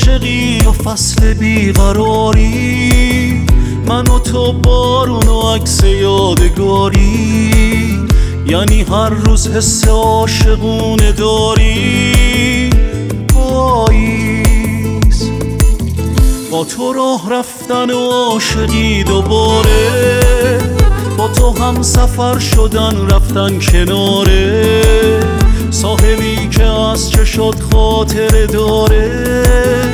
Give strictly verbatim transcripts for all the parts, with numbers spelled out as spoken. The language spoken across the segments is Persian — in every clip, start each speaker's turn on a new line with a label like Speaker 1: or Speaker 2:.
Speaker 1: عاشقی و فصل بیقراری، من و تو بارون و عکس یادگاری، یعنی هر روز حس عاشقونه داری. پاییز با تو راه رفتن و عاشقی دوباره، با تو هم سفر شدن رفتن کناره، ساحلی که از چه شد خاطره داره.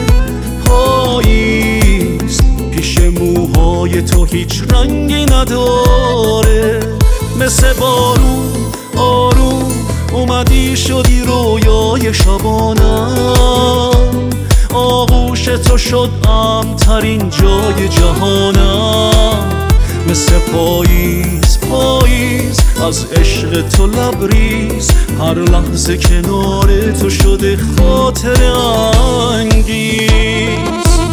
Speaker 1: پاییز پیش موهای تو هیچ رنگی نداره، مثل بارون آروم اومدی شدی رویای شبانم، آغوش تو شد امن‌ترین جای جهانم. مثل پاییز پاییز از عشق تو لبریز، هر لحظه کنار تو شده خاطره انگیز.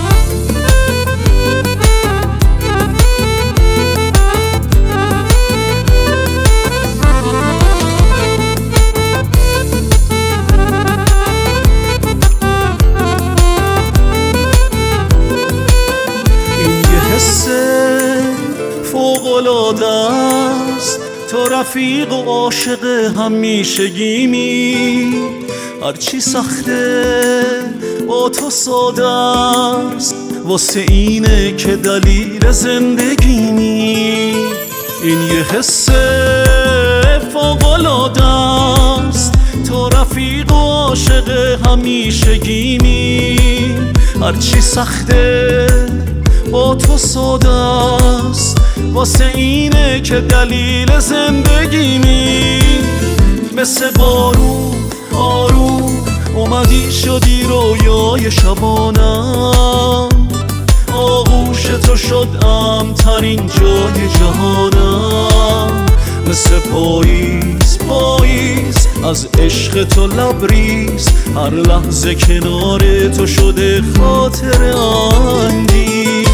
Speaker 1: فوق‌العاده است تو رفیق و عاشق همیشگیمی، هرچی سخته با تو ساده است، واسه اینه که دلیل زندگیمی. این یه حس فوق‌العاده است تو رفیق و عاشق همیشگیمی، هرچی سخته با تو ساده است، واسه اینه که دلیل زندگیمی. مثل بارون آروم اومدی شدی رویای شبانم، آغوش تو شد امن‌ترین جای جهانم. مثل پاییز پاییز از عشق تو لبریز، هر لحظه کنار تو شده خاطره انگیز.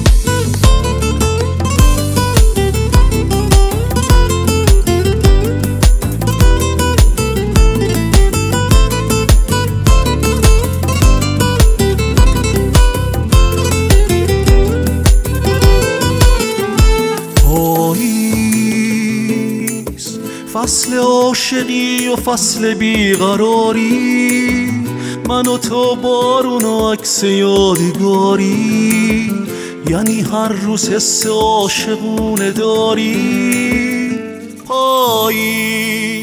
Speaker 1: فصل عاشقی و فصل بیقراری، من و تو بارون و عکس یادگاری، یعنی هر روز حس عاشقونه داری. پاییز